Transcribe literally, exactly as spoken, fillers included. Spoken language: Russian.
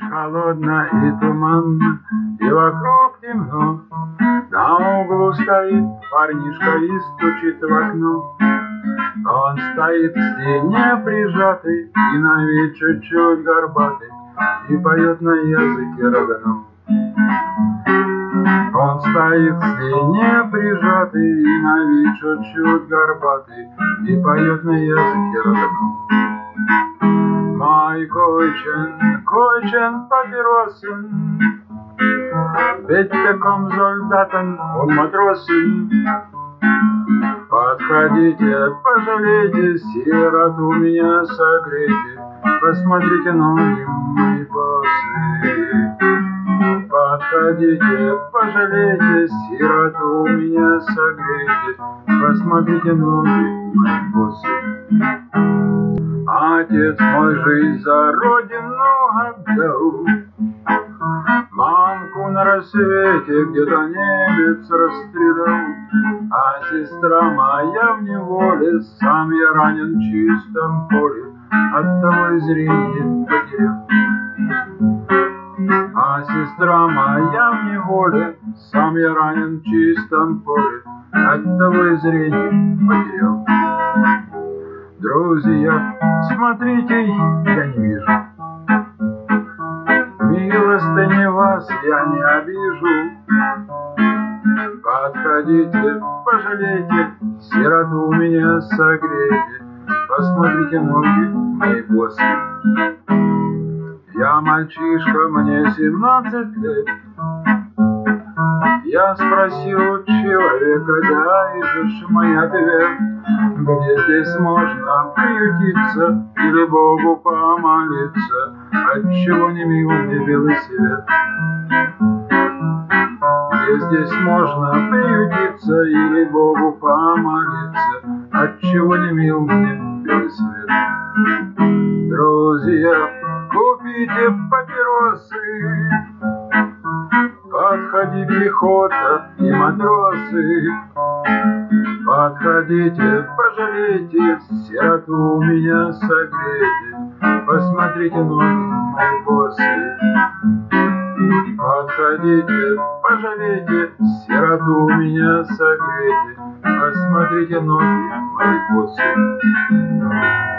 холодно и туманно, и вокруг темно. На углу стоит парнишка и стучит в окно. Он стоит к стене прижатый и на вид чуть-чуть горбатый, и поет на языке родном. Он стоит к стене прижатый и на вид чуть-чуть горбатый, и поет на языке родном. Мой койчен, койчен папиросен, bitte komm солдатен, он матросен. Подходите, пожалейте, сироту меня согрейте, посмотрите, ноги мои босые. Подходите, пожалейте, сироту меня согрейте, посмотрите, ноги мои босые. Отец мой жизнь за родину отдал, мамку на рассвете где-то немец расстрелял, а сестра моя в неволе, сам я ранен в чистом поле, оттого и зрение потерял. А сестра моя в неволе, сам я ранен в чистом поле, оттого и зрение потерял. Друзья, смотрите, я не вижу, милостыни вас я не обижу. Подходите, пожалейте, сироту меня согрейте, посмотрите, ноги мои босые. Я мальчишка, мне семнадцать лет. Я спросил у человека, дай же мой ответ, где здесь можно приютиться или Богу помолиться, отчего не мил мне белый свет. Где здесь можно приютиться или Богу помолиться, отчего не мил мне белый свет. Друзья, купите папиросы, подходи, пехота и матросы. Подходите, пожалейте, сироту меня согрейте, посмотрите, ноги мои босые. Подходите, пожалейте, сироту меня согрейте, посмотрите, ноги мои босые.